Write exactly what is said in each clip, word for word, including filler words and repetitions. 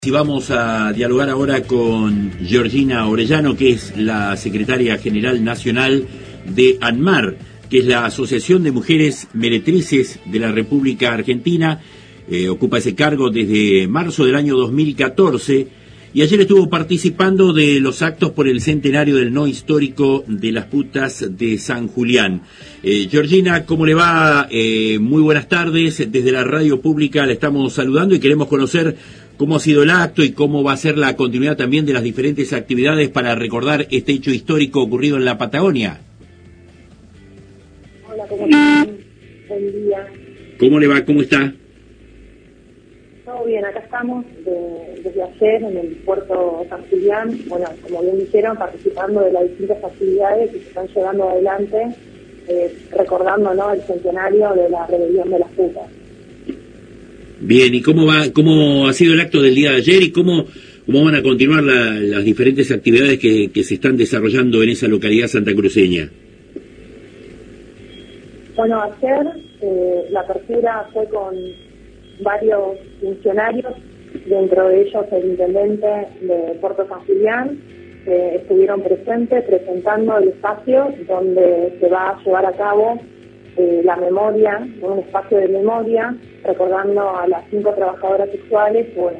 Y vamos a dialogar ahora con Georgina Orellano, que es la secretaria general nacional de ANMAR, que es la Asociación de Mujeres Meretrices de la República Argentina. Eh, ocupa ese cargo desde marzo del año dos mil catorce y ayer estuvo participando de los actos por el centenario del no histórico de las putas de San Julián. Eh, Georgina, ¿cómo le va? Eh, muy buenas tardes. Desde la radio pública la estamos saludando y queremos conocer cómo ha sido el acto y cómo va a ser la continuidad también de las diferentes actividades para recordar este hecho histórico ocurrido en la Patagonia. Hola, ¿cómo están? Buen día. ¿Cómo le va? ¿Cómo está? Todo bien, acá estamos de, desde ayer en el puerto San Julián, bueno, como bien dijeron, participando de las distintas actividades que se están llevando adelante, eh, recordando, ¿no?, el centenario de la rebelión de las putas. Bien, ¿y cómo va, cómo ha sido el acto del día de ayer y cómo, cómo van a continuar la, las diferentes actividades que, que se están desarrollando en esa localidad santacruceña? Bueno, ayer eh, la apertura fue con varios funcionarios, dentro de ellos el intendente de Puerto San Julián, que estuvieron presentes presentando el espacio donde se va a llevar a cabo Eh, la memoria, un espacio de memoria, recordando a las cinco trabajadoras sexuales pues,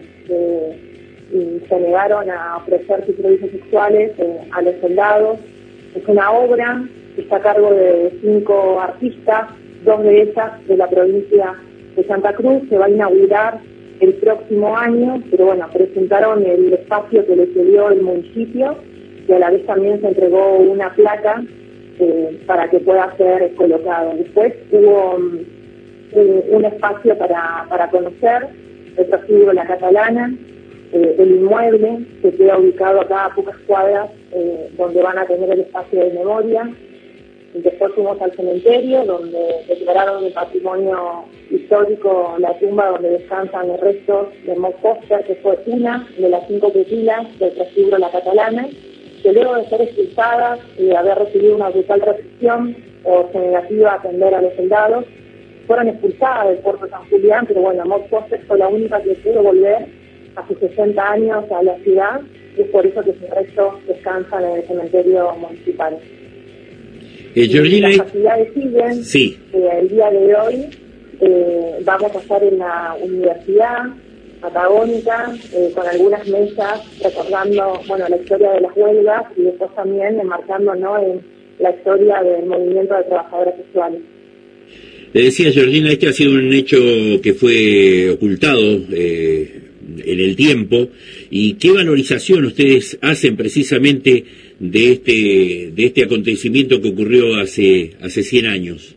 que se negaron a ofrecer sus servicios sexuales eh, a los soldados. Es una obra que está a cargo de cinco artistas, dos de ellas de la provincia de Santa Cruz. Se va a inaugurar el próximo año, pero bueno, presentaron el espacio que les dio el municipio y a la vez también se entregó una placa Eh, para que pueda ser colocado. Después hubo um, un, un espacio para, para conocer el prostíbulo La Catalana, eh, el inmueble que queda ubicado acá a pocas cuadras, eh, donde van a tener el espacio de memoria. Y después fuimos al cementerio, donde declararon el patrimonio histórico la tumba donde descansan los restos de Maud Foster, que fue una de las cinco pupilas del prostíbulo La Catalana, que luego de ser expulsadas y de haber recibido una brutal represión por su negativa a atender a los soldados, fueron expulsadas del puerto San Julián, pero bueno, Maud Foster fue la única que pudo volver a sus sesenta años a la ciudad, y es por eso que sus restos descansan en el cementerio municipal. Eh, Georgina, las actividades siguen. Sí. Eh, el día de hoy eh, vamos a estar en la Universidad Patagónica, eh, con algunas mesas recordando, bueno, la historia de las huelgas y después también enmarcando, ¿no?, en la historia del movimiento de trabajadoras sexuales. Le decía, Georgina, este ha sido un hecho que fue ocultado eh, en el tiempo. ¿Y qué valorización ustedes hacen precisamente de este de este acontecimiento que ocurrió hace hace cien años?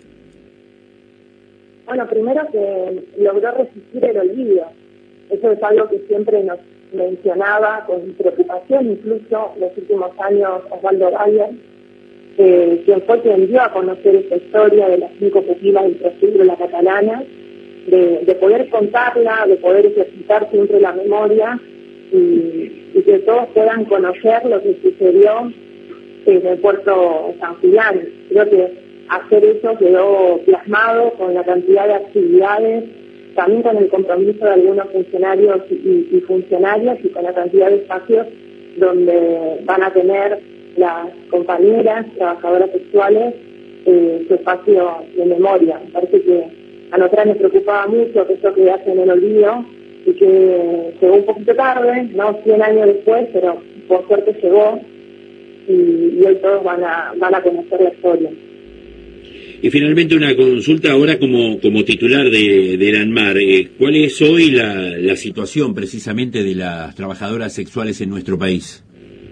Bueno, primero que logró resistir el olvido. Eso es algo que siempre nos mencionaba con preocupación, incluso en los últimos años Osvaldo Bayer, eh, quien fue quien dio a conocer esta historia de las cinco pupilas del prostíbulo La Catalana, de, de poder contarla, de poder ejercitar siempre la memoria y, y que todos puedan conocer lo que sucedió en el puerto San Julián. Creo que hacer eso quedó plasmado con la cantidad de actividades, también con el compromiso de algunos funcionarios y, y funcionarias y con la cantidad de espacios donde van a tener las compañeras, trabajadoras sexuales, eh, su espacio de memoria. Me parece que a nosotras nos preocupaba mucho que esto quedase en el olvido y que llegó un poquito tarde, no cien años después, pero por suerte llegó y, y hoy todos van a, van a conocer la historia. Y finalmente una consulta ahora como, como titular de, de ANMAR. Eh, ¿Cuál es hoy la, la situación precisamente de las trabajadoras sexuales en nuestro país?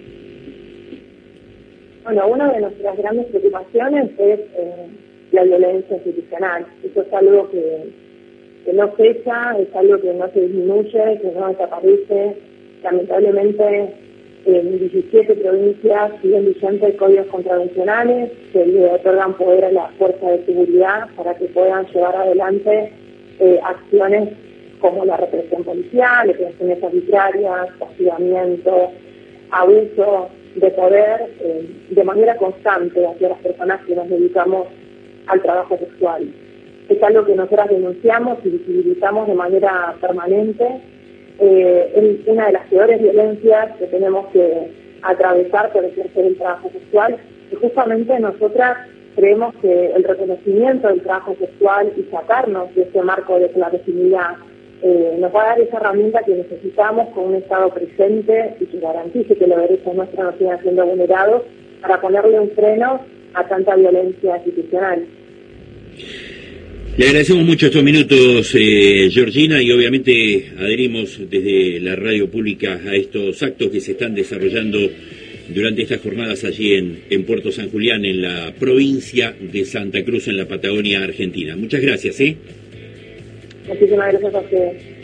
Bueno, una de nuestras grandes preocupaciones es eh, la violencia institucional. Eso es algo que, que no cesa, es algo que no se disminuye, que no desaparece. Lamentablemente, en diecisiete provincias siguen vigentes códigos contravencionales que le otorgan poder a la fuerza de seguridad para que puedan llevar adelante eh, acciones como la represión policial, detenciones arbitrarias, hostigamiento, abuso de poder eh, de manera constante hacia las personas que nos dedicamos al trabajo sexual. Es algo que nosotras denunciamos y visibilizamos de manera permanente eh, el, una de las peores violencias que tenemos que atravesar por ejercer el trabajo sexual, y justamente nosotras creemos que el reconocimiento del trabajo sexual y sacarnos de ese marco de clandestinidad eh, nos va a dar esa herramienta que necesitamos con un Estado presente y que garantice que los derechos nuestros no sigan siendo vulnerados para ponerle un freno a tanta violencia institucional. Le agradecemos mucho estos minutos, eh, Georgina, y obviamente adherimos desde la radio pública a estos actos que se están desarrollando durante estas jornadas allí en, en Puerto San Julián, en la provincia de Santa Cruz, en la Patagonia Argentina. Muchas gracias, ¿eh? Muchísimas gracias a ustedes.